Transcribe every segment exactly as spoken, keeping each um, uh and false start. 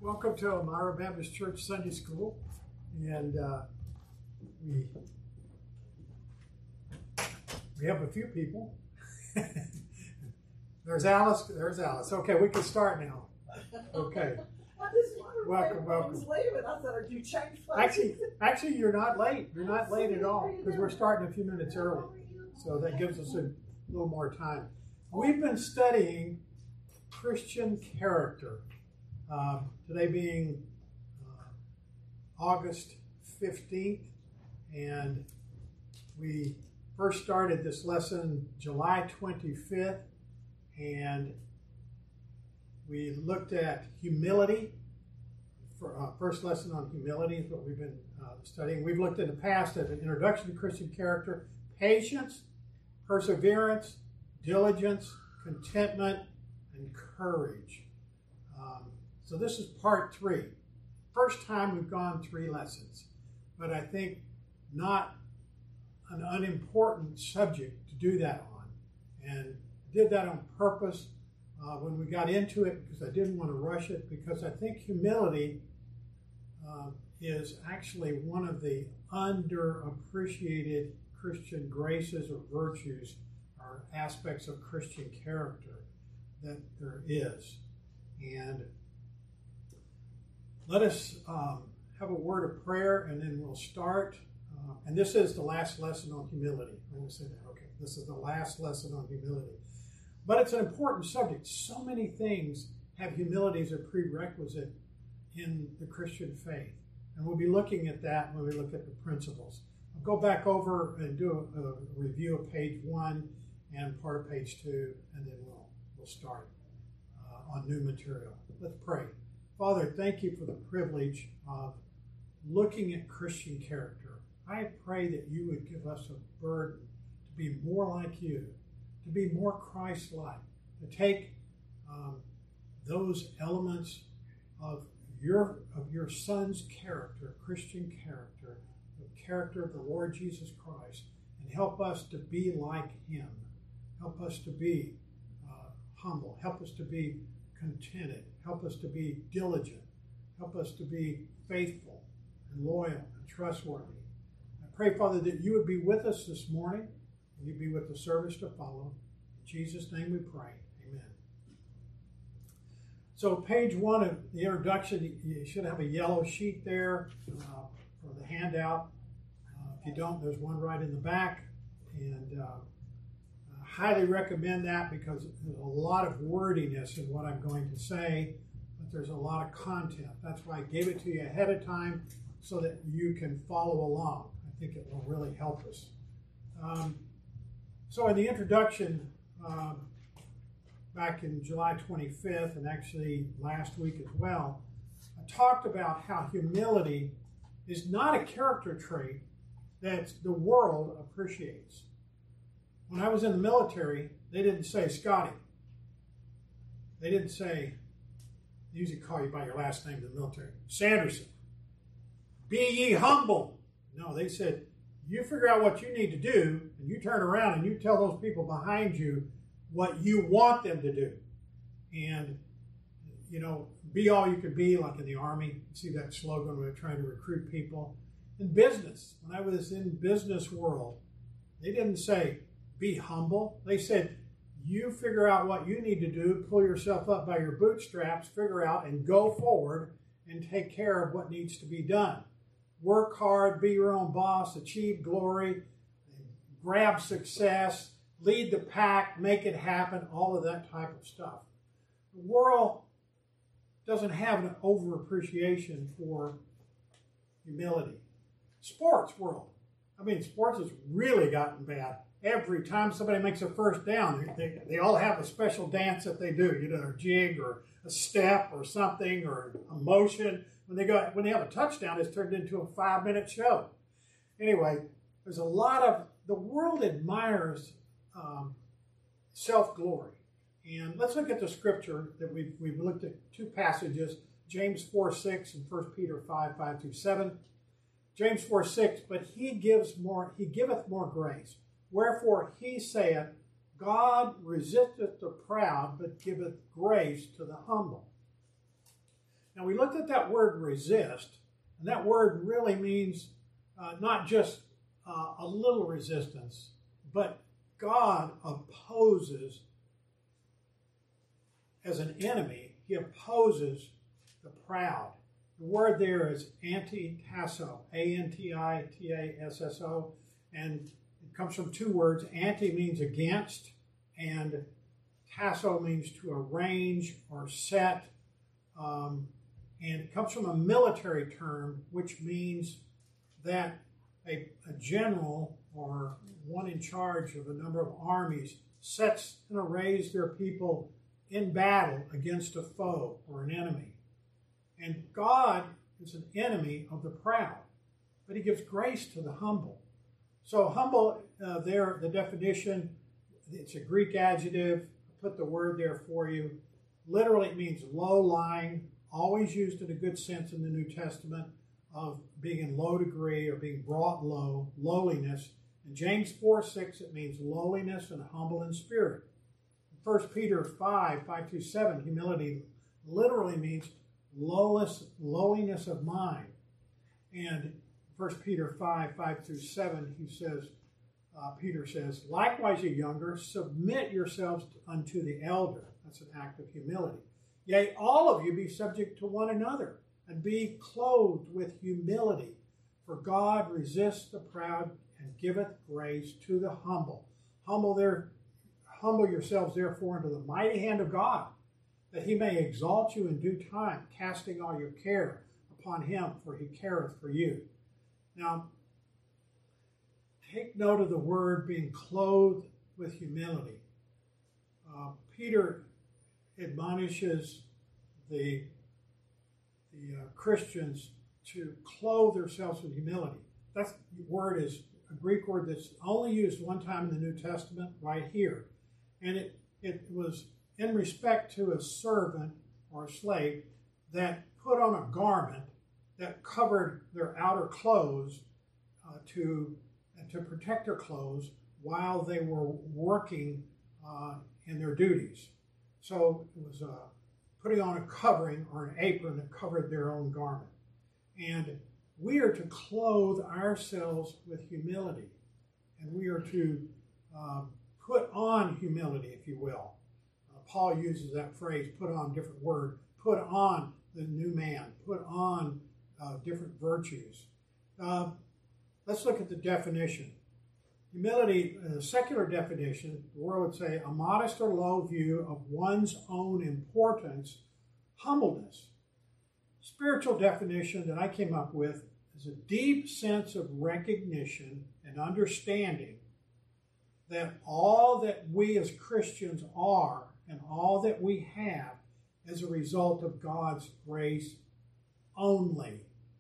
Welcome to Elmira Baptist Church Sunday School, and uh, we we have a few people. There's Alice. There's Alice. Okay, we can start now. Okay. I just wondered Welcome, why welcome. was leaving. I said, "Are you changed places?" Actually, actually, you're not late. You're not late at all because we're starting a few minutes early, so that gives us a little more time. We've been studying Christian character. Um, today being uh, August fifteenth, and we first started this lesson July twenty-fifth, and we looked at humility. For, uh, first lesson on humility is what we've been uh, studying. We've looked in the past at an introduction to Christian character, patience, perseverance, diligence, contentment, and courage. Um, So this is part three. First time we've gone three lessons, but I think not an unimportant subject to do that on. And did that on purpose uh, when we got into it because I didn't want to rush it, because I think humility uh, is actually one of the underappreciated Christian graces or virtues or aspects of Christian character that there is. And let us um, have a word of prayer, and then we'll start. Uh, and this is the last lesson on humility. I'm going to say that. Okay, this is the last lesson on humility. But it's an important subject. So many things have humility as a prerequisite in the Christian faith. And we'll be looking at that when we look at the principles. I'll go back over and do a, a review of page one and part of page two, and then we'll, we'll start uh, on new material. Let's pray. Father, thank you for the privilege of looking at Christian character. I pray that you would give us a burden to be more like you, to be more Christ-like, to take um, those elements of your of your Son's character, Christian character, the character of the Lord Jesus Christ, and help us to be like him. Help us to be uh, humble. Help us to be contented. Help us to be diligent. Help us to be faithful and loyal and trustworthy. I pray, Father, that you would be with us this morning, and you'd be with the service to follow. In Jesus' name we pray. Amen. So page one of the introduction, you should have a yellow sheet there uh, for the handout. Uh, if you don't, there's one right in the back. And uh, highly recommend that because there's a lot of wordiness in what I'm going to say, but there's a lot of content. That's why I gave it to you ahead of time so that you can follow along. I think it will really help us. Um, so in the introduction, um, back in July twenty-fifth, and actually last week as well, I talked about how humility is not a character trait that the world appreciates. When I was in the military, they didn't say Scotty. They didn't say, they usually call you by your last name in the military, Sanderson. Be ye humble. No, they said, you figure out what you need to do, and you turn around and you tell those people behind you what you want them to do. And, you know, be all you can be, like in the Army. You see that slogan when they're trying to recruit people. In business, when I was in business world, they didn't say, be humble. They said, you figure out what you need to do, pull yourself up by your bootstraps, figure out and go forward and take care of what needs to be done. Work hard, be your own boss, achieve glory, grab success, lead the pack, make it happen, all of that type of stuff. The world doesn't have an over-appreciation for humility. Sports world. I mean, sports has really gotten bad. Every time somebody makes a first down, they, they, they all have a special dance that they do, you know, a jig or a step or something or a motion. When they go, when they have a touchdown, it's turned into a five-minute show. Anyway, there's a lot of, the world admires um, self-glory. And let's look at the scripture that we've, we've looked at two passages, James four six and First Peter five, five through seven. James four six, but he gives more, he giveth more grace. Wherefore he saith, God resisteth the proud, but giveth grace to the humble. Now, we looked at that word resist, and that word really means uh, not just uh, a little resistance, but God opposes, as an enemy, he opposes the proud. The word there is anti-tasso, A N T I T A S S O, and it comes from two words. Anti means against, and tasso means to arrange or set, um, and it comes from a military term, which means that a, a general or one in charge of a number of armies sets and arrays their people in battle against a foe or an enemy. And God is an enemy of the proud, but he gives grace to the humble. So humble, uh, there, the definition, it's a Greek adjective. I put the word there for you. Literally, it means low-lying, always used in a good sense in the New Testament of being in low degree or being brought low, lowliness. In James four six, it means lowliness and humble in spirit. First Peter five, five through seven, humility literally means lowest, lowliness of mind. And First Peter five, five through seven, he says, uh, Peter says, likewise, ye younger, submit yourselves unto the elder. That's an act of humility. Yea, all of you be subject to one another, and be clothed with humility. For God resists the proud and giveth grace to the humble. Humble there, humble yourselves therefore into the mighty hand of God, that he may exalt you in due time, casting all your care upon him, for he careth for you. Now, take note of the word being clothed with humility. Uh, Peter admonishes the, the uh, Christians to clothe themselves with humility. That word is a Greek word that's only used one time in the New Testament, right here. And it, it was in respect to a servant or a slave that put on a garment that covered their outer clothes uh, to, uh, to protect their clothes while they were working uh, in their duties. So it was uh, putting on a covering or an apron that covered their own garment. And we are to clothe ourselves with humility. And we are to um, put on humility, if you will. Uh, Paul uses that phrase, put on, different word, put on the new man, put on uh, different virtues. Uh, let's look at the definition. Humility, a secular definition, the world would say a modest or low view of one's own importance, humbleness. Spiritual definition that I came up with is a deep sense of recognition and understanding that all that we as Christians are and all that we have is a result of God's grace only.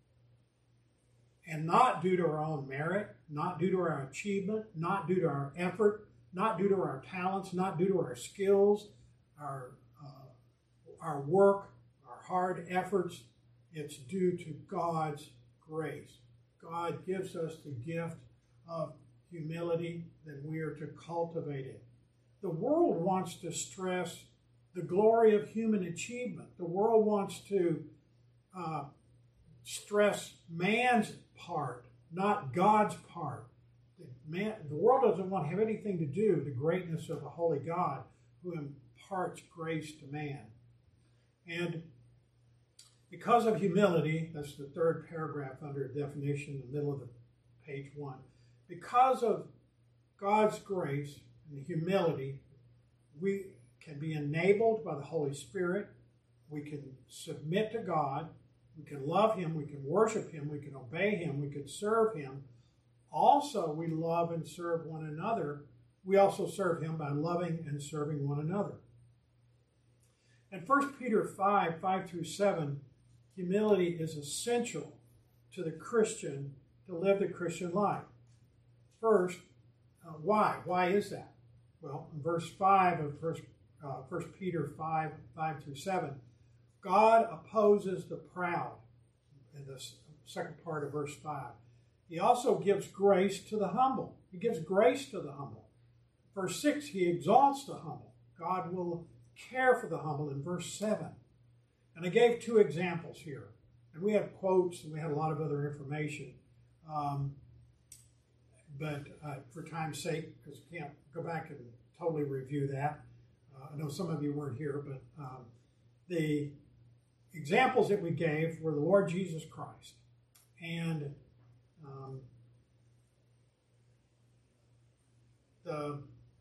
And not due to our own merit, not due to our achievement, not due to our effort, not due to our talents, not due to our skills, our, uh, our work, our hard efforts. It's due to God's grace. God gives us the gift of humility, that we are to cultivate it. The world wants to stress the glory of human achievement. The world wants to uh, stress man's part, not God's part. The, man, the world doesn't want to have anything to do with the greatness of the holy God who imparts grace to man. And because of humility, that's the third paragraph under definition in the middle of the page one. Because of God's grace and humility, we can be enabled by the Holy Spirit. We can submit to God. We can love him. We can worship him. We can obey him. We can serve him. Also, we love and serve one another. We also serve him by loving and serving one another. In First Peter five, five through seven, humility is essential to the Christian to live the Christian life. First, uh, why? Why is that? Well, in verse five of First, uh, First Peter five, five through seven, God opposes the proud, in the second part of verse five. He also gives grace to the humble. He gives grace to the humble. Verse six, he exalts the humble. God will care for the humble in verse seven. And I gave two examples here. And we have quotes and we had a lot of other information. Um, but uh, for time's sake, because we can't go back and totally review that. Uh, I know some of you weren't here, but um, the examples that we gave were the Lord Jesus Christ. And um, the,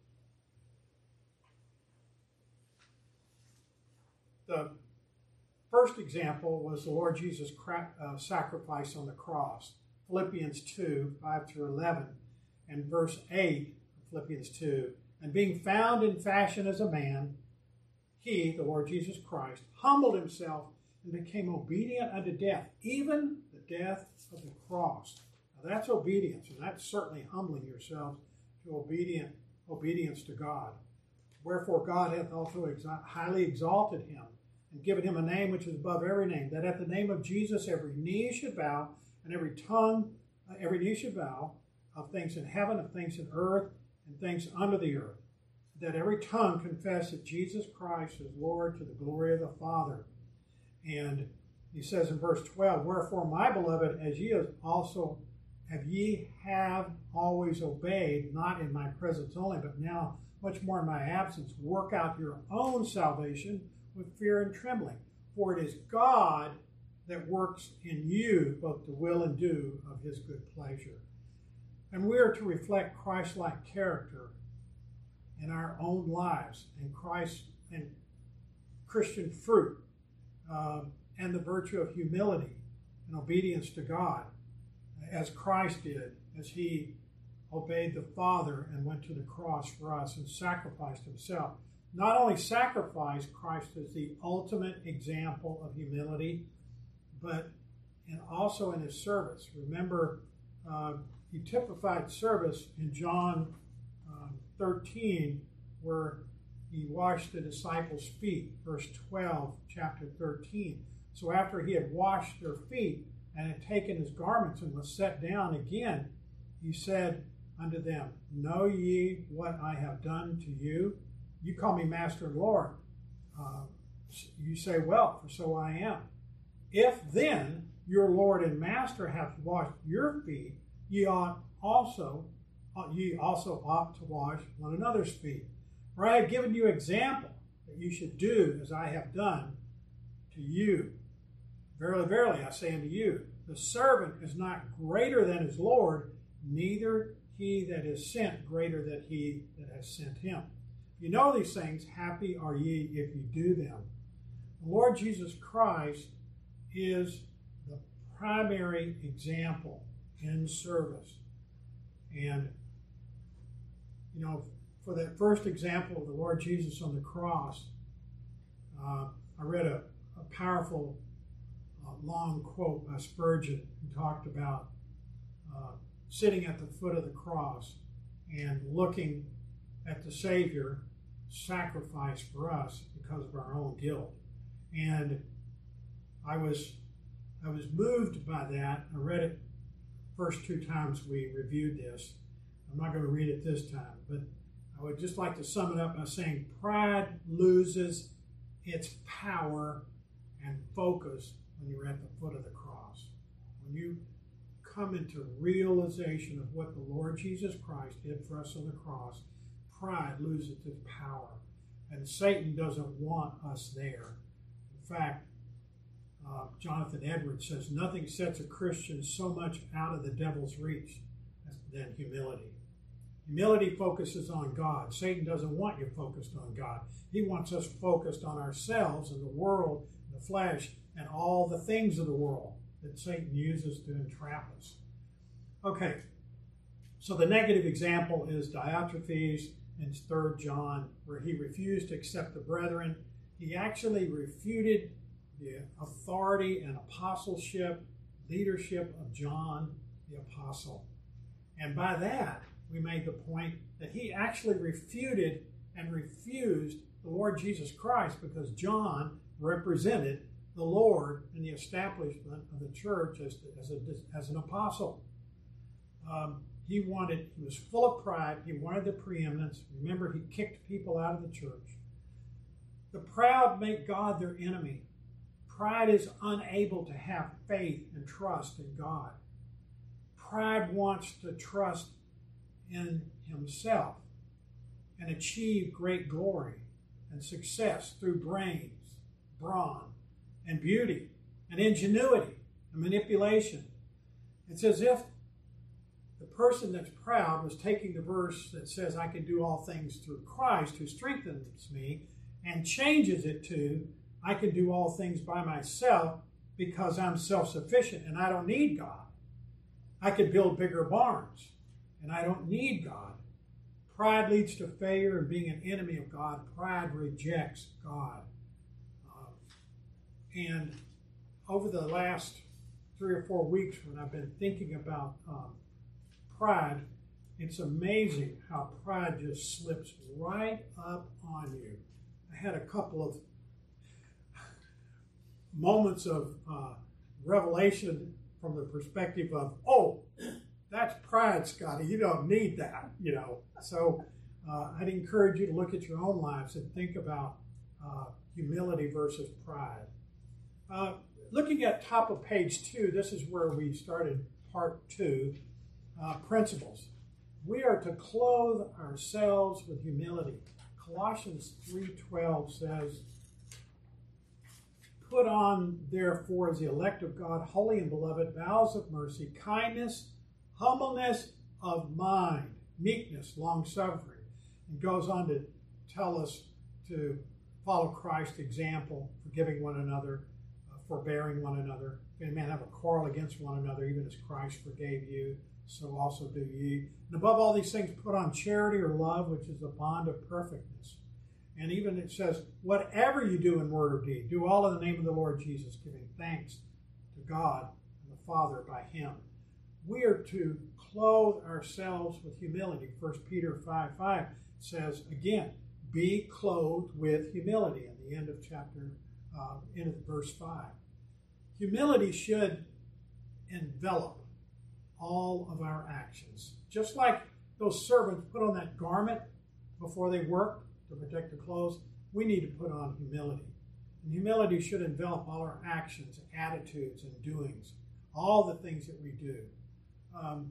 the first example was the Lord Jesus' uh, sacrifice on the cross. Philippians two, five through eleven, and verse eight, Philippians two. And being found in fashion as a man, he, the Lord Jesus Christ, humbled himself and became obedient unto death, even the death of the cross. Now that's obedience, and that's certainly humbling yourselves to obedient obedience to God. Wherefore God hath also exa- highly exalted him, and given him a name which is above every name, that at the name of Jesus every knee should bow, and every tongue, uh, every knee should bow, of things in heaven, of things in earth, and things under the earth, that every tongue confess that Jesus Christ is Lord, to the glory of the Father. And he says in verse twelve, wherefore, my beloved, as ye also have ye have always obeyed, not in my presence only, but now much more in my absence, work out your own salvation with fear and trembling. For it is God that works in you both to will and do of his good pleasure. And we are to reflect Christ-like character in our own lives, and Christ and Christian fruit, uh, and the virtue of humility and obedience to God, as Christ did, as he obeyed the Father and went to the cross for us and sacrificed himself. Not only sacrificed, Christ is the ultimate example of humility, but and also in his service. Remember, uh, he typified service in John um, thirteen, where he washed the disciples' feet, verse twelve, chapter thirteen. So after he had washed their feet and had taken his garments and was set down again, he said unto them, know ye what I have done to you? You call me Master and Lord. Uh, you say, well, for so I am. If then your Lord and Master hath washed your feet, ye ought also, ye also ought to wash one another's feet. For I have given you example that you should do as I have done to you. Verily, verily, I say unto you, the servant is not greater than his Lord, neither he that is sent greater than he that has sent him. You know these things, happy are ye if you do them. The Lord Jesus Christ is the primary example in service. And, you know, for that first example of the Lord Jesus on the cross, uh, I read a, a powerful, uh, long quote by Spurgeon, who talked about uh, sitting at the foot of the cross and looking at the Savior sacrifice for us because of our own guilt. And I was I was moved by that. I read it first two times we reviewed this. I'm not going to read it this time, but I would just like to sum it up by saying pride loses its power and focus when you're at the foot of the cross. When you come into realization of what the Lord Jesus Christ did for us on the cross, pride loses its power. And Satan doesn't want us there. In fact, uh, Jonathan Edwards says, nothing sets a Christian so much out of the devil's reach than humility. Humility focuses on God. Satan doesn't want you focused on God. He wants us focused on ourselves and the world, the flesh, and all the things of the world that Satan uses to entrap us. Okay, so the negative example is Diotrephes in Third John, where he refused to accept the brethren. He actually refuted the authority and apostleship, leadership of John the apostle. And by that, we made the point that he actually refuted and refused the Lord Jesus Christ, because John represented the Lord in the establishment of the church as, as, a, as an apostle. Um, he wanted, he was full of pride. He wanted the preeminence. Remember, he kicked people out of the church. The proud make God their enemy. Pride is unable to have faith and trust in God. Pride wants to trust in himself and achieve great glory and success through brains, brawn, and beauty, and ingenuity, and manipulation. It's as if the person that's proud was taking the verse that says, I can do all things through Christ who strengthens me, and changes it to, I can do all things by myself because I'm self-sufficient and I don't need God. I can build bigger barns and I don't need God. Pride leads to failure and being an enemy of God. Pride rejects God. Uh, and over the last three or four weeks when I've been thinking about um, pride, it's amazing how pride just slips right up on you. I had a couple of moments of uh, revelation from the perspective of, oh, that's pride, Scotty. You don't need that, you know. So uh, I'd encourage you to look at your own lives and think about uh, humility versus pride. Uh, looking at top of page two, this is where we started part two, uh, principles. We are to clothe ourselves with humility. Colossians three twelve says, put on, therefore, as the elect of God, holy and beloved, vows of mercy, kindness, humbleness of mind, meekness, long-suffering. And goes on to tell us to follow Christ's example, forgiving one another, uh, forbearing one another. If any man have a quarrel against one another, even as Christ forgave you, so also do ye. And above all these things, put on charity or love, which is the bond of perfectness. And even it says, whatever you do in word or deed, do all in the name of the Lord Jesus, giving thanks to God and the Father by him. We are to clothe ourselves with humility. First Peter five five says, again, be clothed with humility in the end of chapter, uh, end of verse five. Humility should envelop all of our actions. Just like those servants put on that garment before they worked to protect their clothes, we need to put on humility. And humility should envelop all our actions, attitudes, and doings, all the things that we do. Um,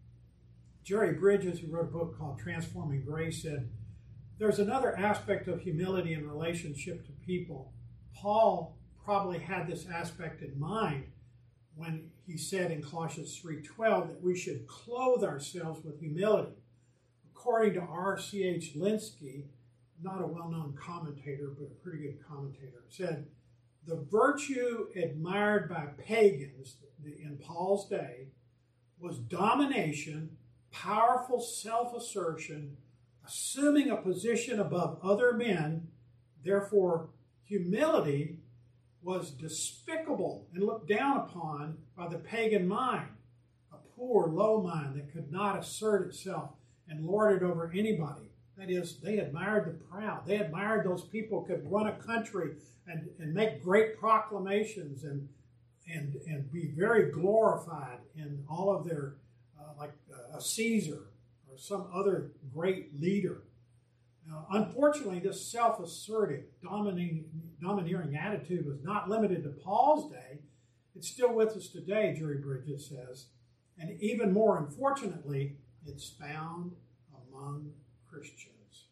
Jerry Bridges, who wrote a book called Transforming Grace, said, there's another aspect of humility in relationship to people. Paul probably had this aspect in mind when he said in Colossians three twelve that we should clothe ourselves with humility. According to R C H Linsky, not a well-known commentator, but a pretty good commentator, said, the virtue admired by pagans in Paul's day was domination, powerful self-assertion, assuming a position above other men. Therefore, humility was despicable and looked down upon by the pagan mind, a poor, low mind that could not assert itself and lord it over anybody. That is, they admired the proud. They admired those people who could run a country and, and make great proclamations and, and, and be very glorified in all of their, uh, like uh, a Caesar or some other great leader. Now, unfortunately, this self-assertive, dominating, domineering attitude was not limited to Paul's day. It's still with us today, Jerry Bridges says. And even more unfortunately, it's found among Christians.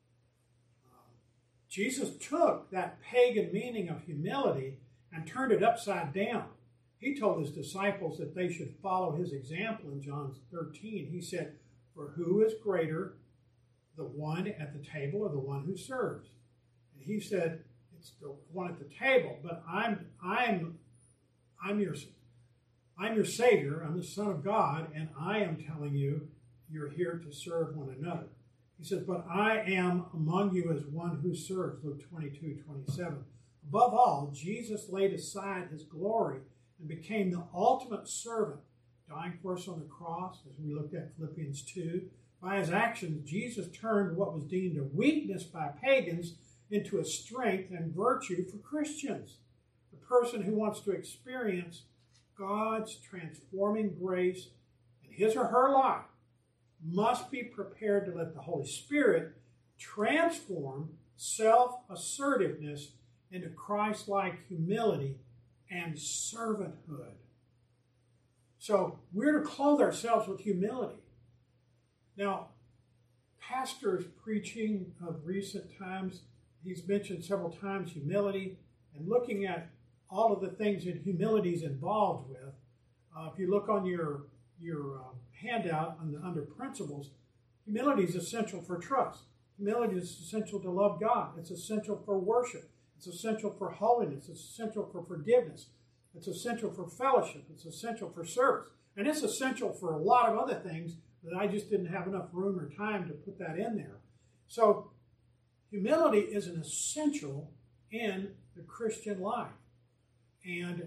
Uh, Jesus took that pagan meaning of humility and turned it upside down. He told his disciples that they should follow his example in John thirteen. He said, for who is greater, the one at the table or the one who serves? And he said, it's the one at the table, but I'm I'm I'm your I'm your Savior, I'm the Son of God, and I am telling you, you're here to serve one another. He says, but I am among you as one who serves, Luke twenty-two twenty-seven. Above all, Jesus laid aside his glory and became the ultimate servant, dying for us on the cross, as we looked at Philippians two. By his actions, Jesus turned what was deemed a weakness by pagans into a strength and virtue for Christians. The person who wants to experience God's transforming grace in his or her life must be prepared to let the Holy Spirit transform self-assertiveness into Christ-like humility and servanthood. So we're to clothe ourselves with humility. Now, pastors preaching of recent times, he's mentioned several times humility, and looking at all of the things that humility is involved with. Uh, if you look on your, your uh, handout on the, under principles, humility is essential for trust. Humility is essential to love God. It's essential for worship. It's essential for holiness. It's essential for forgiveness. It's essential for fellowship. It's essential for service. And it's essential for a lot of other things that I just didn't have enough room or time to put that in there. So humility is an essential in the Christian life. And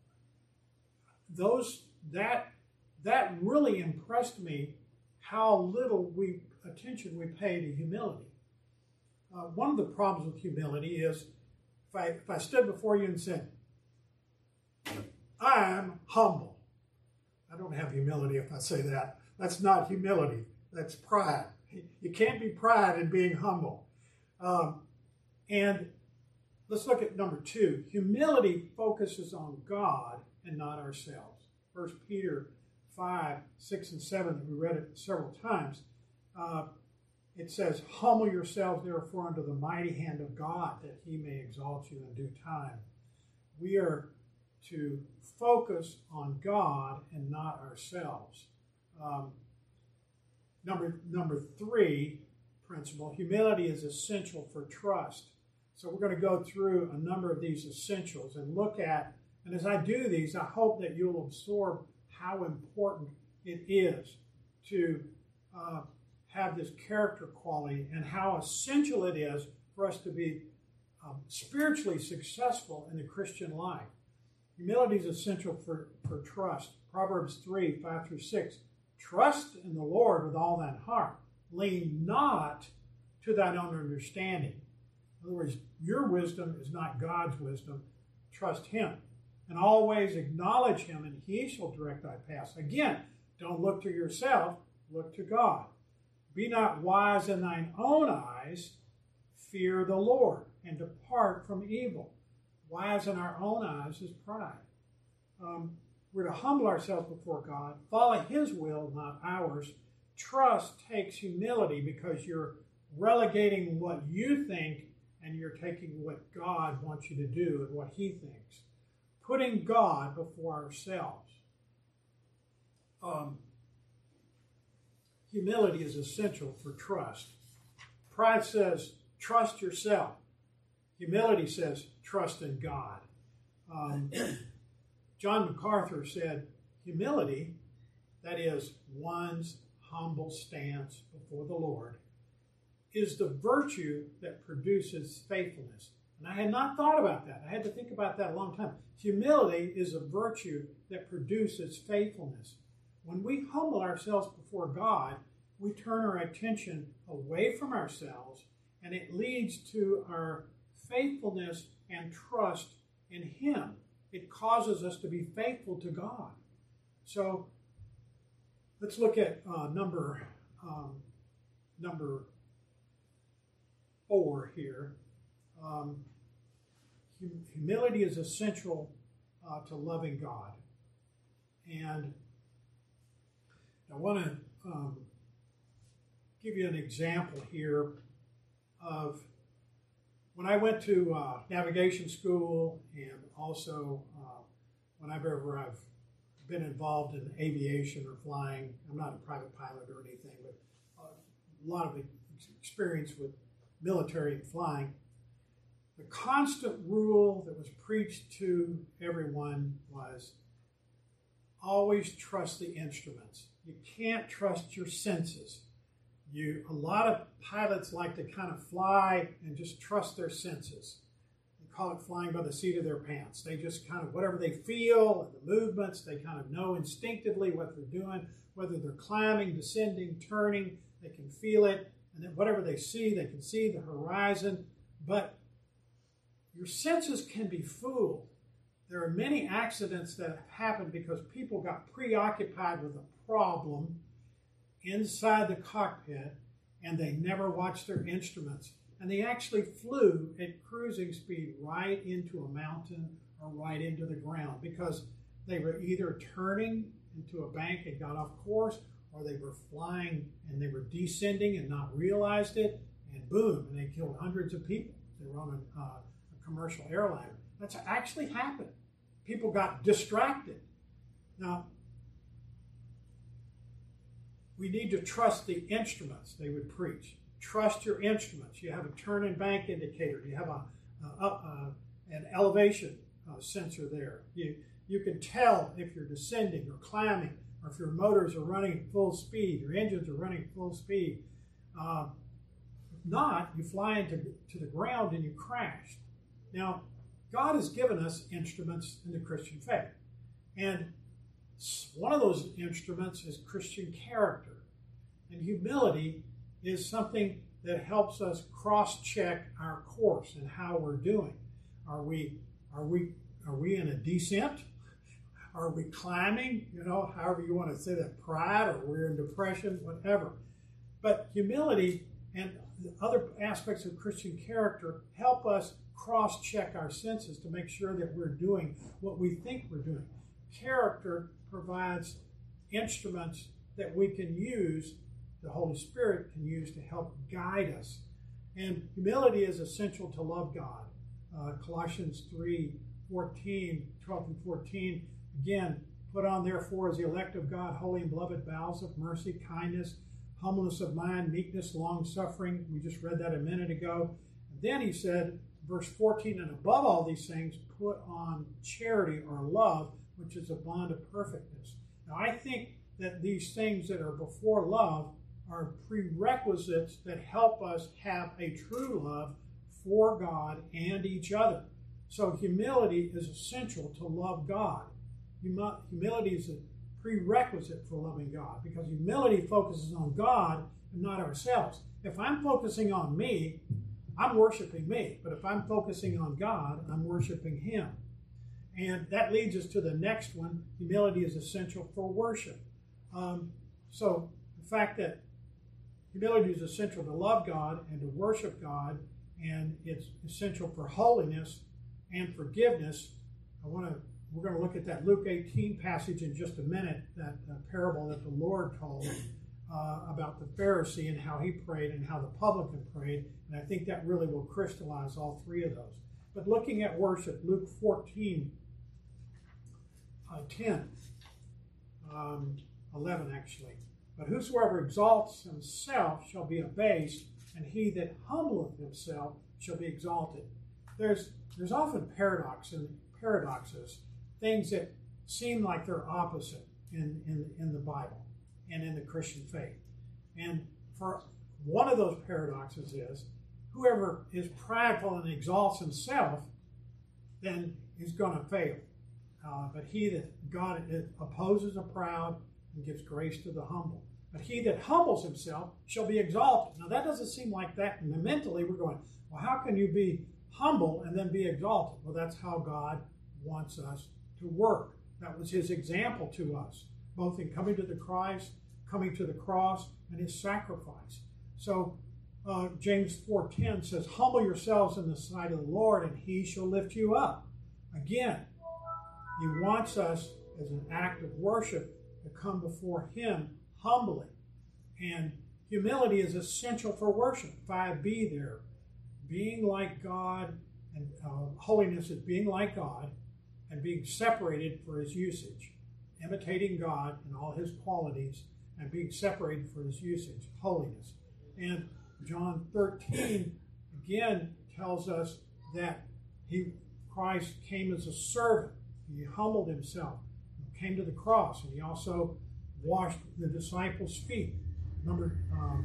those that that really impressed me, how little we attention we pay to humility. Uh, one of the problems with humility is if I, if I stood before you and said, I'm humble. I don't have humility if I say that. That's not humility. That's pride. You can't be pride in being humble. Um, and let's look at number two. Humility focuses on God and not ourselves. First Peter five, six, and seven, we read it several times. Uh, it says, humble yourselves therefore under the mighty hand of God, that he may exalt you in due time. We are to focus on God and not ourselves. Um, number, number three principle, humility is essential for trust. So we're going to go through a number of these essentials and look at, and as I do these, I hope that you'll absorb how important it is to uh, have this character quality and how essential it is for us to be um, spiritually successful in the Christian life. Humility is essential for, for trust. Proverbs three, five through six. Trust in the Lord with all thine heart. Lean not to thine own understanding. In other words, your wisdom is not God's wisdom. Trust him. And always acknowledge him, and he shall direct thy paths. Again, don't look to yourself, look to God. Be not wise in thine own eyes. Fear the Lord, and depart from evil. Wise in our own eyes is pride. Um, we're to humble ourselves before God, follow his will, not ours. Trust takes humility because you're relegating what you think and you're taking what God wants you to do and what he thinks. Putting God before ourselves. Um, humility is essential for trust. Pride says, trust yourself. Humility says, trust in God. Um, John MacArthur said, humility, that is one's humble stance before the Lord, is the virtue that produces faithfulness. And I had not thought about that. I had to think about that a long time. Humility is a virtue that produces faithfulness. When we humble ourselves before God, we turn our attention away from ourselves, and it leads to our faithfulness and trust in him. It causes us to be faithful to God. So let's look at uh, number um, number four here. Um, hum- humility is essential uh, to loving God. And I want to um, give you an example here of when I went to uh, navigation school, and also uh, whenever I've been involved in aviation or flying. I'm not a private pilot or anything, but a lot of experience with military and flying. The constant rule that was preached to everyone was always trust the instruments. You can't trust your senses. You, a lot of pilots like to kind of fly and just trust their senses. They call it flying by the seat of their pants. They just kind of, whatever they feel and the movements, they kind of know instinctively what they're doing, whether they're climbing, descending, turning, they can feel it. And then whatever they see, they can see the horizon. But your senses can be fooled. There are many accidents that have happened because people got preoccupied with a problem inside the cockpit, and they never watched their instruments. and they actually flew at cruising speed right into a mountain or right into the ground because they were either turning into a bank and got off course, or they were flying and they were descending and not realized it, and boom, and they killed hundreds of people. They were on a, uh, a commercial airliner. That's actually happened. People got distracted. Now, we need to trust the instruments they would preach. Trust your instruments. You have a turn and bank indicator. You have a, a, a an elevation uh, sensor there. You you can tell if you're descending or climbing, or if your motors are running at full speed, your engines are running at full speed. Uh, if not, you fly into to the ground and you crash. Now, God has given us instruments in the Christian faith, and one of those instruments is Christian character. And humility is something that helps us cross-check our course and how we're doing. Are we are we are we in a descent? Are we climbing? You know, however you want to say that, pride, or we're in depression, whatever. But humility and other aspects of Christian character help us cross-check our senses to make sure that we're doing what we think we're doing. Character provides instruments that we can use, the Holy Spirit can use to help guide us. And humility is essential to love God. Uh, Colossians three, fourteen, twelve and fourteen, again, put on therefore as the elect of God, holy and beloved, bowels of mercy, kindness, humbleness of mind, meekness, long-suffering. We just read that a minute ago. And then he said, verse fourteen, and above all these things, put on charity or love, which is a bond of perfectness. Now, I think that these things that are before love are prerequisites that help us have a true love for God and each other. So humility is essential to love God. Humility is a prerequisite for loving God, because humility focuses on God and not ourselves. If I'm focusing on me, I'm worshiping me. But if I'm focusing on God, I'm worshiping Him. And that leads us to the next one. Humility is essential for worship. Um, so the fact that humility is essential to love God and to worship God, and it's essential for holiness and forgiveness. I want to. We're going to look at that Luke eighteen passage in just a minute. That uh, parable that the Lord told uh, about the Pharisee and how he prayed and how the publican prayed, and I think that really will crystallize all three of those. But looking at worship, Luke fourteen, uh, ten, um, eleven actually. But whosoever exalts himself shall be abased, and he that humbleth himself shall be exalted. There's there's often paradox and paradoxes, things that seem like they're opposite in, in, in the Bible and in the Christian faith. And for one of those paradoxes is, whoever is prideful and exalts himself, then is going to fail. Uh, but he that God opposes the proud and gives grace to the humble. But he that humbles himself shall be exalted. Now that doesn't seem like that. And mentally we're going, well, how can you be humble and then be exalted? Well, that's how God wants us to work. That was his example to us, both in coming to the Christ, coming to the cross, and his sacrifice. So uh, James four ten says, humble yourselves in the sight of the Lord, and he shall lift you up. Again, he wants us as an act of worship to come before him humbly. And humility is essential for worship. five b there. Being like God, and uh, holiness is being like God and being separated for his usage. Imitating God in all his qualities and being separated for his usage. Holiness. And John thirteen again tells us that he, Christ came as a servant. He humbled himself, came to the cross, and he also washed the disciples' feet. Remember, um,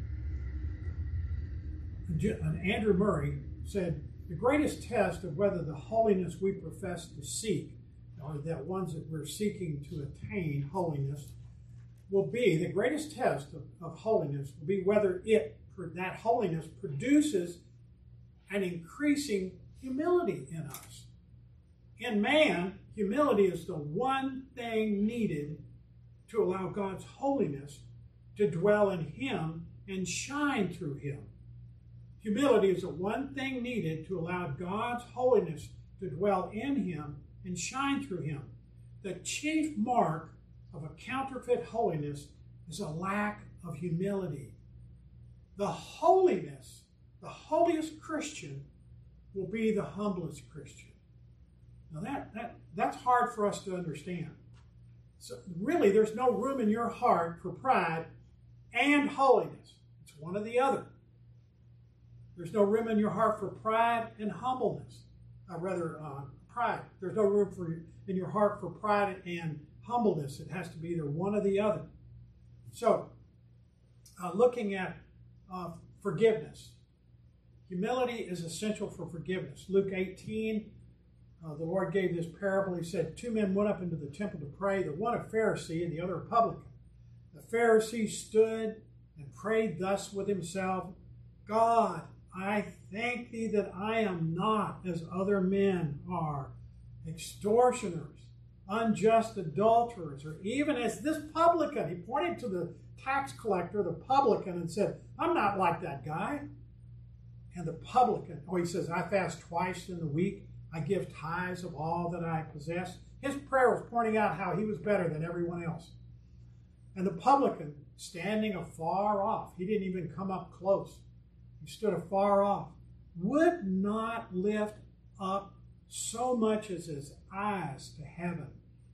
Andrew Murray said, the greatest test of whether the holiness we profess to seek, or that ones that we're seeking to attain holiness, will be, the greatest test of, of holiness will be whether it, that holiness produces an increasing humility in us. In man, humility is the one thing needed to allow God's holiness to dwell in him and shine through him. Humility is the one thing needed to allow God's holiness to dwell in him and shine through him. The chief mark of a counterfeit holiness is a lack of humility. The holiness, the holiest Christian will be the humblest Christian. Now that, that that's hard for us to understand. So really, there's no room in your heart for pride and holiness. It's one or the other. There's no room in your heart for pride and humbleness. Uh, rather, uh, pride. There's no room for in your heart for pride and humbleness. It has to be either one or the other. So, uh, looking at uh, forgiveness. Humility is essential for forgiveness. Luke eighteen, uh, the Lord gave this parable. He said, two men went up into the temple to pray, the one a Pharisee and the other a publican. The Pharisee stood and prayed thus with himself, God, I thank thee that I am not as other men are, extortioners, unjust adulterers, or even as this publican. He pointed to the tax collector, the publican, and said, I'm not like that guy. And the publican, oh, he says, I fast twice in the week. I give tithes of all that I possess. His prayer was pointing out how he was better than everyone else. And the publican, standing afar off, he didn't even come up close. He stood afar off, would not lift up so much as his eyes to heaven,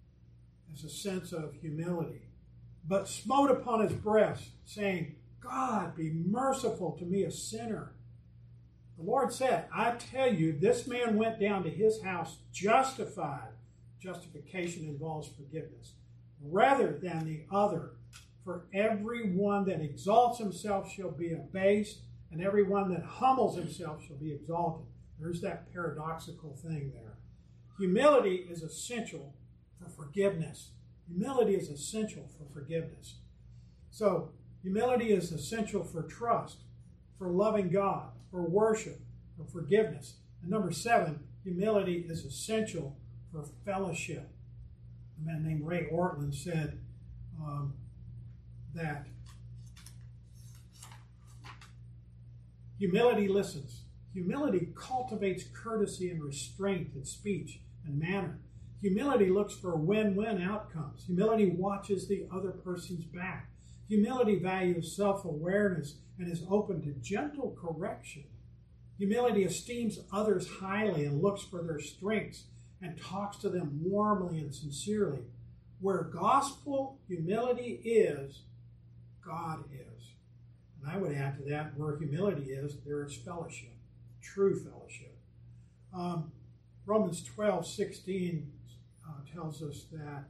as a sense of humility, but smote upon his breast, saying, God, be merciful to me, a sinner. The Lord said, I tell you, this man went down to his house justified. Justification involves forgiveness, rather than the other. For every one that exalts himself shall be abased, and every one that humbles himself shall be exalted. There's that paradoxical thing there. Humility is essential for forgiveness. Humility is essential for forgiveness. So, humility is essential for trust, for loving God, for worship, for forgiveness. And number seven, humility is essential for fellowship. A man named Ray Ortlund said um, that humility listens. Humility cultivates courtesy and restraint in speech and manner. Humility looks for win-win outcomes. Humility watches the other person's back. Humility values self-awareness and is open to gentle correction. Humility esteems others highly and looks for their strengths and talks to them warmly and sincerely. Where gospel humility is, God is. And I would add to that, where humility is, there is fellowship, true fellowship. Um, Romans twelve sixteen uh, tells us that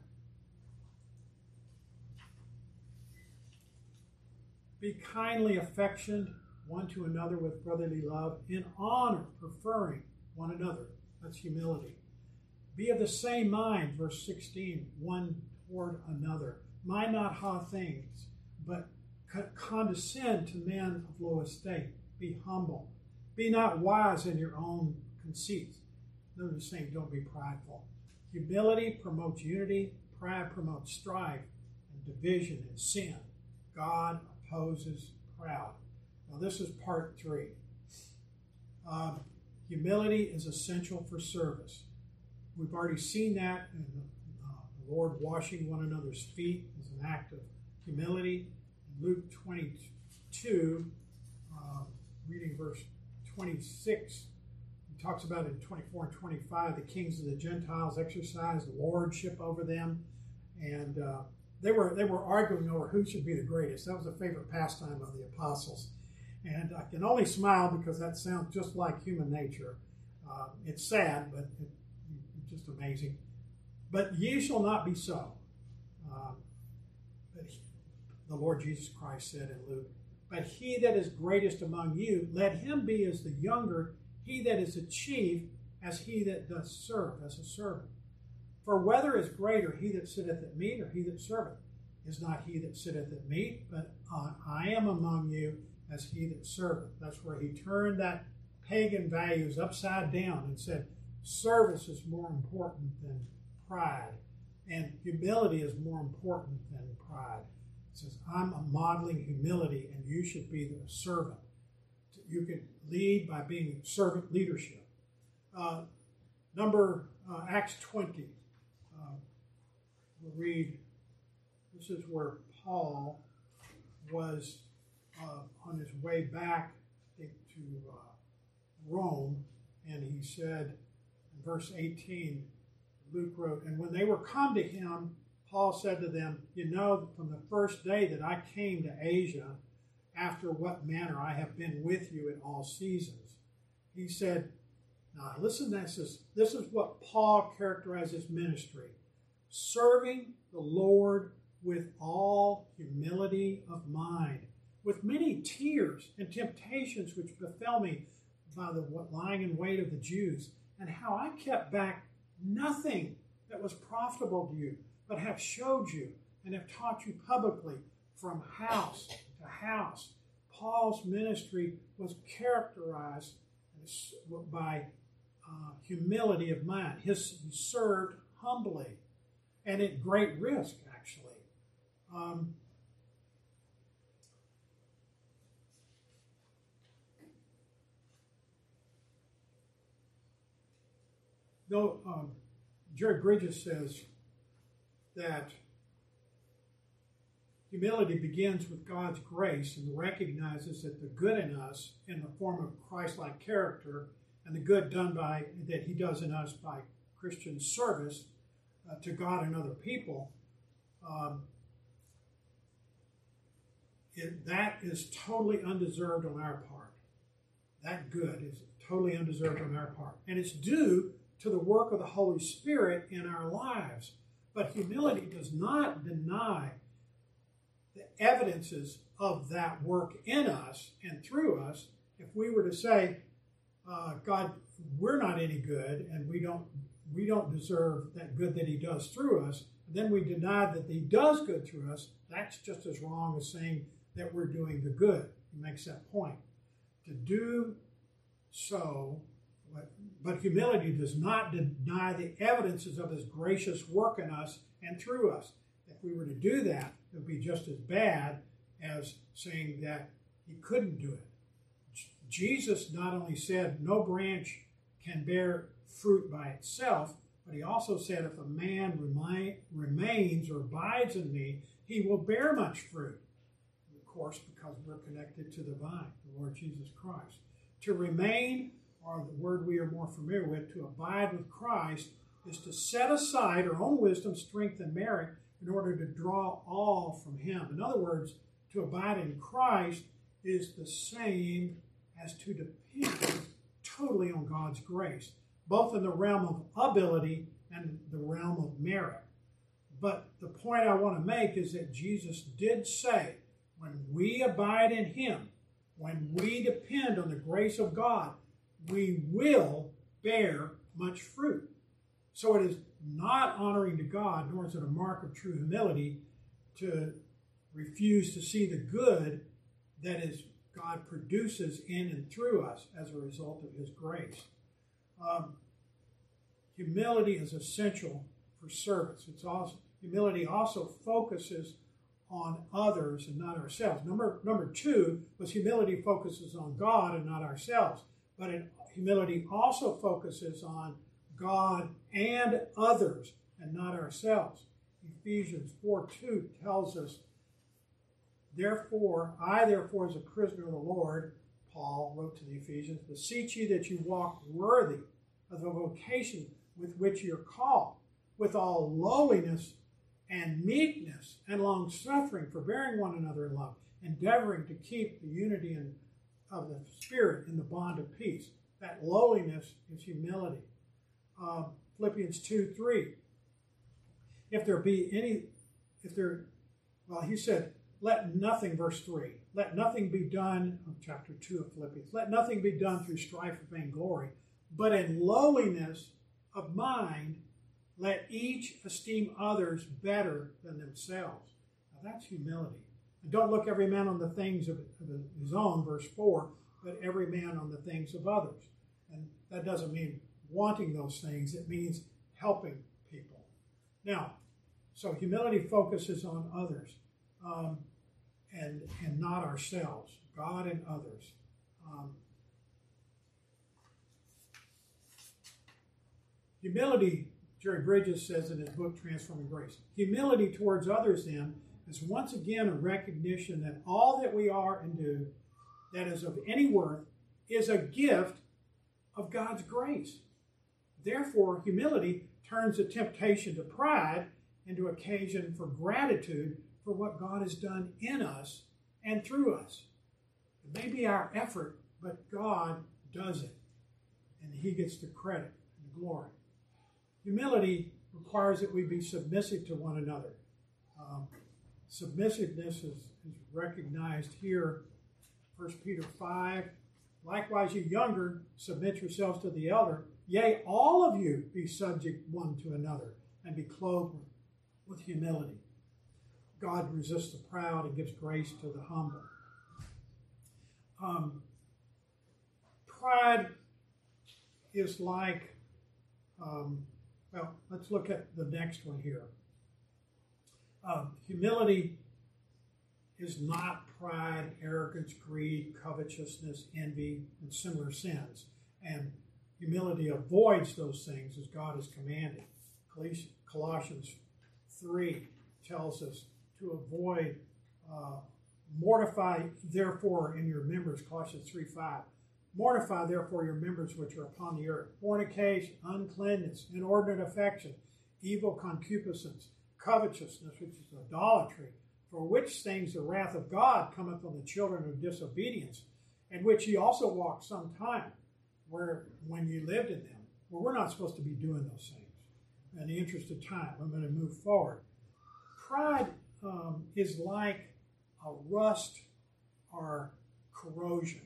be kindly affectioned one to another with brotherly love, in honor, preferring one another. That's humility. Be of the same mind, verse sixteen, one toward another. Mind not high things, but condescend to men of low estate. Be humble. Be not wise in your own conceits. Notice saying, don't be prideful. Humility promotes unity. Pride promotes strife and division and sin. God opposes proud. Now, this is part three. Um, humility is essential for service. We've already seen that in the, uh, the Lord washing one another's feet as an act of humility. In Luke twenty-two, uh, reading verse twenty-six, he talks about it in twenty-four and twenty-five, the kings of the Gentiles exercised lordship over them, and uh, they were they were arguing over who should be the greatest. That was a favorite pastime of the apostles. And I can only smile because that sounds just like human nature. Uh, it's sad, but it, it's just amazing. But ye shall not be so. Um, but he, the Lord Jesus Christ said in Luke, but he that is greatest among you, let him be as the younger, he that is a chief, as he that doth serve, as a servant. For whether is greater, he that sitteth at meat or he that serveth? Is not he that sitteth at meat, but uh, I am among you as he that serveth. That's where he turned that pagan values upside down and said, service is more important than pride, and humility is more important than pride. He says, I'm modeling humility, and you should be the servant. You could lead by being servant leadership. Uh, number uh, Acts twenty. Uh, we'll read. This is where Paul was uh, on his way back, I think, to uh, Rome, and he said in verse eighteen, Luke wrote, "And when they were come to him, Paul said to them, you know, from the first day that I came to Asia, after what manner I have been with you in all seasons." He said, now listen, this is, this is what Paul characterized as ministry. Serving the Lord with all humility of mind, with many tears and temptations which befell me by the lying in wait of the Jews, and how I kept back nothing that was profitable to you, but have showed you and have taught you publicly from house to house. Paul's ministry was characterized by uh, humility of mind. His, he served humbly and at great risk, actually. Um, though um, Jerry Bridges says that humility begins with God's grace and recognizes that the good in us in the form of Christ-like character and the good done by that he does in us by Christian service uh, to God and other people, um, it, that is totally undeserved on our part. That good is totally undeserved on our part. And it's due to the work of the Holy Spirit in our lives. But humility does not deny the evidences of that work in us and through us. If we were to say, uh, God, we're not any good and we don't we don't deserve that good that he does through us, then we deny that he does good through us, that's just as wrong as saying that we're doing the good. He makes that point. To do so, but, but humility does not deny the evidences of his gracious work in us and through us. If we were to do that, it would be just as bad as saying that he couldn't do it. Jesus not only said no branch can bear fruit by itself, but he also said if a man remi- remains or abides in me, he will bear much fruit. And of course, because we're connected to the vine, the Lord Jesus Christ. To remain, or the word we are more familiar with, to abide with Christ, is to set aside our own wisdom, strength, and merit in order to draw all from him. In other words, to abide in Christ is the same as to depend totally on God's grace, both in the realm of ability and the realm of merit. But the point I want to make is that Jesus did say, when we abide in him, when we depend on the grace of God, we will bear much fruit. So it is not honoring to God, nor is it a mark of true humility, to refuse to see the good that is God produces in and through us as a result of his grace. Um, humility is essential for service. It's also humility also focuses on others and not ourselves. Number number two was humility focuses on God and not ourselves. But it, humility also focuses on God and others and not ourselves. Ephesians four two tells us, Therefore, I therefore as a prisoner of the Lord, Paul wrote to the Ephesians, beseech you that you walk worthy of the vocation with which you are called, with all lowliness and meekness and long-suffering, forbearing one another in love, endeavoring to keep the unity in, of the Spirit in the bond of peace. That lowliness is humility. Uh, Philippians two three. If there be any, if there, well, he said, let nothing, verse three, let nothing be done, of chapter two of Philippians, let nothing be done through strife or vainglory, but in lowliness of mind, let each esteem others better than themselves. Now that's humility. And don't look every man on the things of his own, verse four, but every man on the things of others. And that doesn't mean wanting those things. It means helping people. Now, so humility focuses on others um, and, and not ourselves, God and others. Um, Humility, Jerry Bridges says in his book, Transforming Grace, humility towards others then is once again a recognition that all that we are and do that is of any worth is a gift of God's grace. Therefore, humility turns the temptation to pride into occasion for gratitude for what God has done in us and through us. It may be our effort, but God does it, and he gets the credit and the glory. Humility requires that we be submissive to one another. Um, submissiveness is, is recognized here, First Peter five. Likewise, you younger, submit yourselves to the elder. Yea, all of you be subject one to another, and be clothed with humility. God resists the proud and gives grace to the humble. Um, pride is like, um, well, let's look at the next one here. Um, humility is not pride, arrogance, greed, covetousness, envy, and similar sins. And humility avoids those things as God has commanded. Colossians three tells us to avoid, uh, mortify therefore in your members, Colossians three five. Mortify therefore your members which are upon the earth. Fornication, uncleanness, inordinate affection, evil concupiscence, covetousness, which is idolatry, for which things the wrath of God cometh on the children of disobedience, in which ye also walked some time, where when ye lived in them. Well, we're not supposed to be doing those things. In the interest of time, I'm going to move forward. Pride um, is like a rust or corrosion.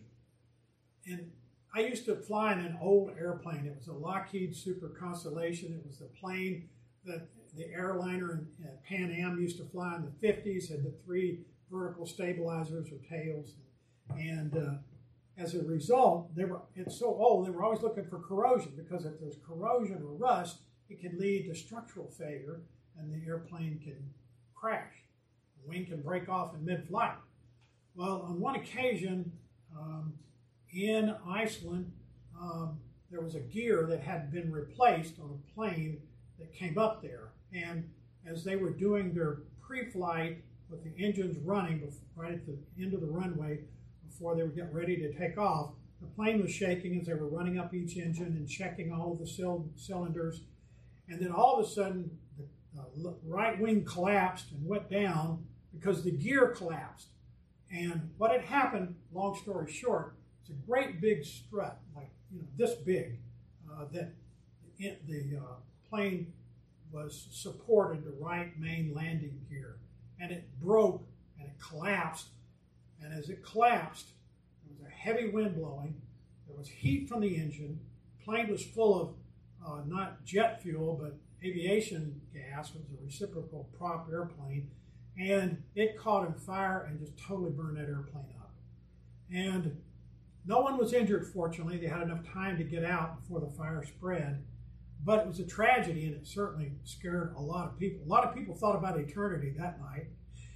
And I used to fly in an old airplane. It was a Lockheed Super Constellation. It was the plane that the airliner in uh, Pan Am used to fly in the fifties, had the three vertical stabilizers or tails. And uh, as a result, they were, it's so old, they were always looking for corrosion, because if there's corrosion or rust, it can lead to structural failure and the airplane can crash. The wing can break off in mid-flight. Well, on one occasion um, in Iceland, um, there was a gear that had been replaced on a plane that came up there. And as they were doing their pre-flight with the engines running right at the end of the runway before they were getting ready to take off, the plane was shaking as they were running up each engine and checking all of the cyl- cylinders. And then all of a sudden, the uh, right wing collapsed and went down because the gear collapsed. And what had happened, long story short, it's a great big strut, like you know this big, uh, that it, the uh, plane was supported the right main landing gear, and it broke and it collapsed. And as it collapsed, there was a heavy wind blowing. There was heat from the engine. The plane was full of uh, not jet fuel, but aviation gas. It was a reciprocal prop airplane, and it caught on fire and just totally burned that airplane up. And no one was injured, fortunately. They had enough time to get out before the fire spread. But it was a tragedy, and it certainly scared a lot of people. A lot of people thought about eternity that night.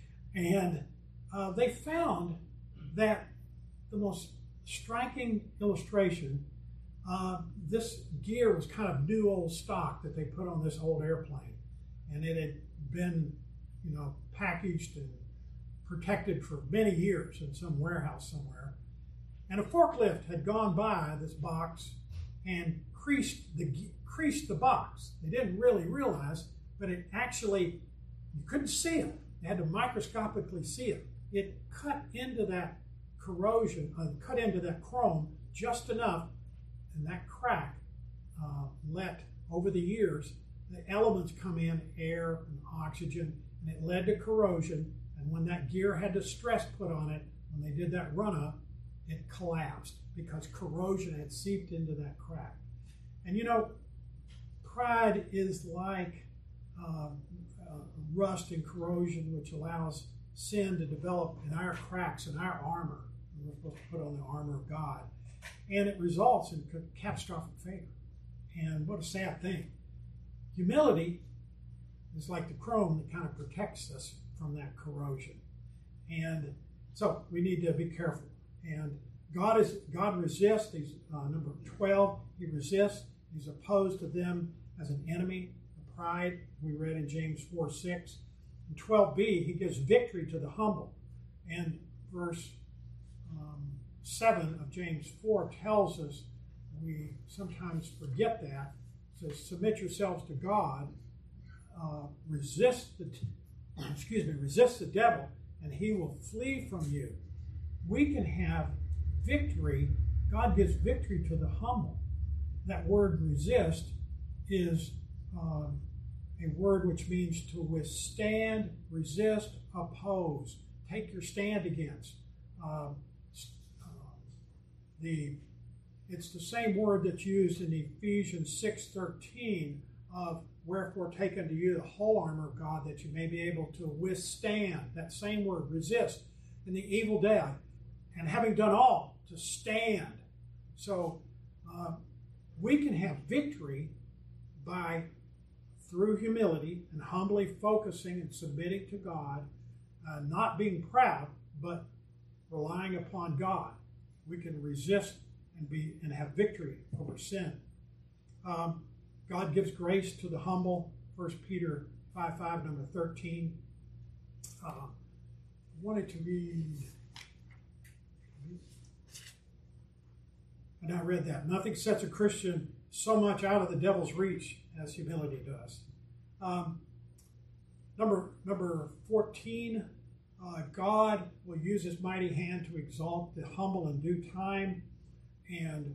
And uh, they found that the most striking illustration, uh, this gear was kind of new old stock that they put on this old airplane. And it had been, you know, packaged and protected for many years in some warehouse somewhere. And a forklift had gone by this box and creased the creased the box. They didn't really realize, but it actually, you couldn't see it. They had to microscopically see it. It cut into that corrosion, uh, cut into that chrome just enough, and that crack uh, let, over the years, the elements come in, air and oxygen, and it led to corrosion. And when that gear had the stress put on it, when they did that run-up, it collapsed because corrosion had seeped into that crack. And you know, pride is like uh, uh, rust and corrosion, which allows sin to develop in our cracks, in our armor. And we're supposed to put on the armor of God. And it results in catastrophic failure. And what a sad thing. Humility is like the chrome that kind of protects us from that corrosion. And so we need to be careful. And God is God resists. He's uh, number twelve. He resists. He's opposed to them as an enemy, pride, we read in James four six. In twelve b, he gives victory to the humble. And verse um, seven of James four tells us, we sometimes forget that, it says, submit yourselves to God, uh, resist the, excuse me, resist the devil, and he will flee from you. We can have victory. God gives victory to the humble. That word resist is um, a word which means to withstand, resist, oppose, take your stand against. Uh, uh, the it's the same word that's used in Ephesians six thirteen of wherefore take unto you the whole armor of God that you may be able to withstand. That same word, resist, in the evil day, and having done all, to stand. So uh, we can have victory by through humility and humbly focusing and submitting to God, uh, not being proud, but relying upon God. We can resist and be and have victory over sin. Um, God gives grace to the humble. First Peter five five, number thirteen. Uh, I wanted to read, and I read that. Nothing sets a Christian so much out of the devil's reach as humility does. Um, number number fourteen, uh, God will use his mighty hand to exalt the humble in due time. And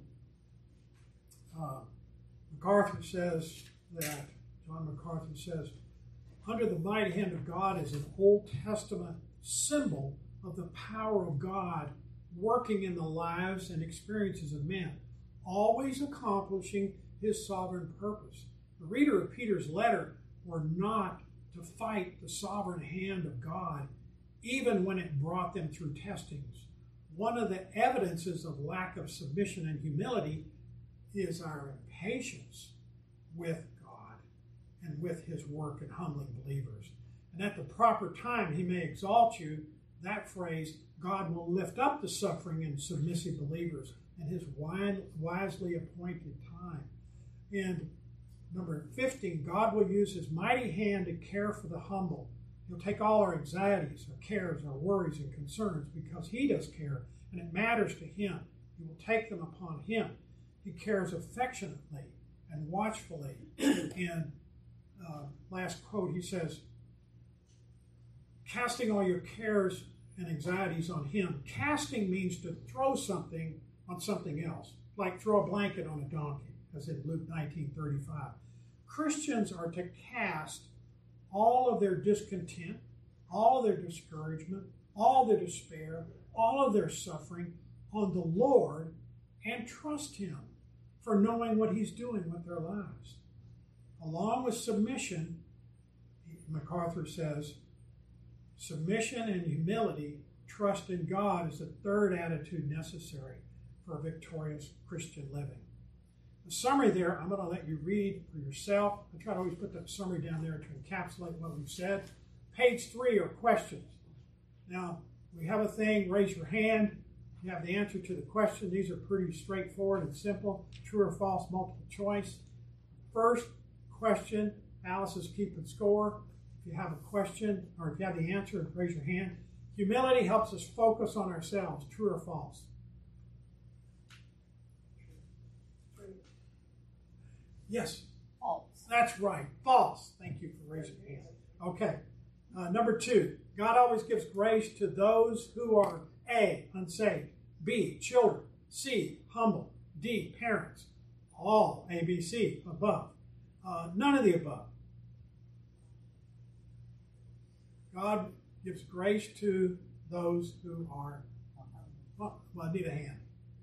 uh, MacArthur says that, John MacArthur says, under the mighty hand of God is an Old Testament symbol of the power of God working in the lives and experiences of men, always accomplishing his sovereign purpose. The reader of Peter's letter were not to fight the sovereign hand of God, even when it brought them through testings. One of the evidences of lack of submission and humility is our impatience with God and with his work in humbling believers. And at the proper time, he may exalt you. That phrase, God will lift up the suffering and submissive believers in his wisely appointed time. And number fifteen, God will use his mighty hand to care for the humble. He'll take all our anxieties, our cares, our worries, and concerns because he does care, and it matters to him. He will take them upon him. He cares affectionately and watchfully. And uh, last quote, he says, casting all your cares and anxieties on him. Casting means to throw something on something else, like throw a blanket on a donkey, as in Luke nineteen thirty-five. Christians are to cast all of their discontent, all of their discouragement, all their despair, all of their suffering on the Lord and trust him for knowing what he's doing with their lives. Along with submission, MacArthur says, submission and humility, trust in God is the third attitude necessary for a victorious Christian living. The summary there, I'm going to let you read for yourself. I try to always put that summary down there to encapsulate what we've said. Page three are questions. Now, we have a thing, raise your hand. You have the answer to the question. These are pretty straightforward and simple. True or false, multiple choice. First question, Alice is keeping score. If you have a question or if you have the answer, raise your hand. Humility helps us focus on ourselves. True or false? Yes. False. That's right. False. Thank you for raising your hand. Okay. Uh, number two, God always gives grace to those who are A, unsaved, B, children, C, humble, D, parents. All A, B, C, above. Uh, none of the above. God gives grace to those who are, well, I need a hand.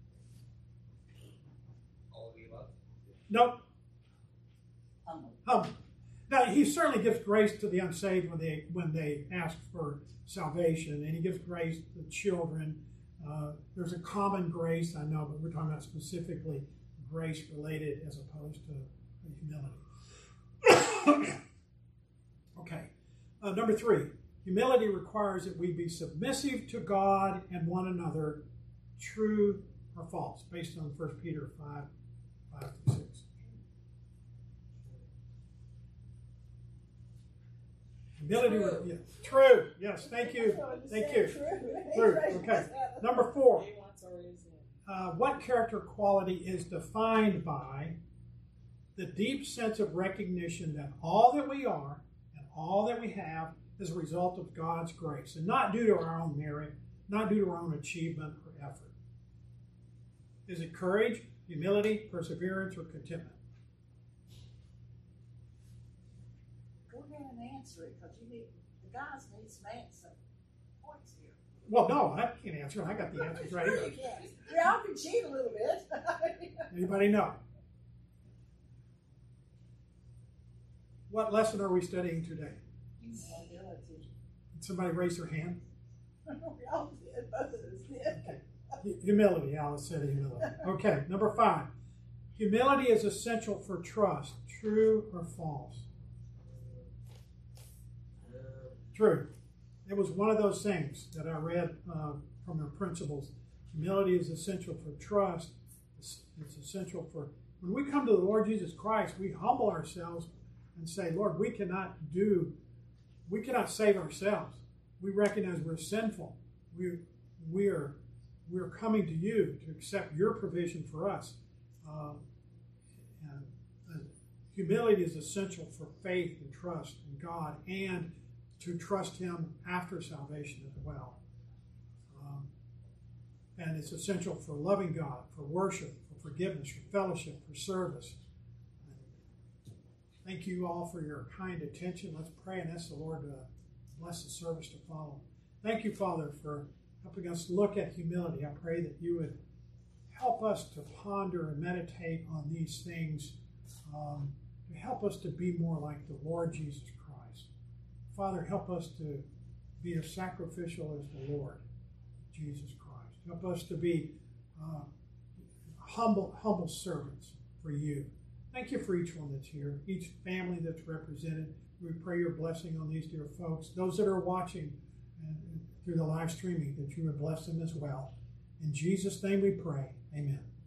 All of the above? Nope. Humble. Humble. Now, he certainly gives grace to the unsaved when they when they ask for salvation, and he gives grace to children. Uh, there's a common grace, I know, but we're talking about specifically grace related as opposed to humility. Okay. Uh, number three, humility requires that we be submissive to God and one another, true or false, based on First Peter five, five through six. Humility. True. Yeah. True. Yes. Thank you. Thank you. True. Okay. Number four. Uh, what character quality is defined by the deep sense of recognition that all that we are and all that we have is a result of God's grace, and not due to our own merit, not due to our own achievement or effort? Is it courage, humility, perseverance, or contentment? Go ahead and answer it, because you need the guys need some answer points here. Well, no, I can't answer. I got the answers right Sure here. you can. Yeah, I can cheat a little bit. Anybody know? What lesson are we studying today? Humility. Somebody raise their hand. We all did. Both of us did. Okay. Humility. Alice said humility. Okay, number five. Humility is essential for trust. True or false? True. It was one of those things that I read uh, from the principles. Humility is essential for trust. It's, it's essential for, when we come to the Lord Jesus Christ, we humble ourselves and say, Lord, we cannot do, we cannot save ourselves. We recognize we're sinful. We, we are, we are coming to you to accept your provision for us. Uh, and, and humility is essential for faith and trust in God, and to trust Him after salvation as well. Um, and it's essential for loving God, for worship, for forgiveness, for fellowship, for service. Thank you all for your kind attention. Let's pray and ask the Lord to bless the service to follow. Thank you, Father, for helping us look at humility. I pray that you would help us to ponder and meditate on these things, um, to help us to be more like the Lord Jesus Christ. Father, help us to be as sacrificial as the Lord Jesus Christ. Help us to be uh, humble, humble servants for you. Thank you for each one that's here, each family that's represented. We pray your blessing on these dear folks, those that are watching and, and through the live streaming, that you would bless them as well. In Jesus' name we pray. Amen.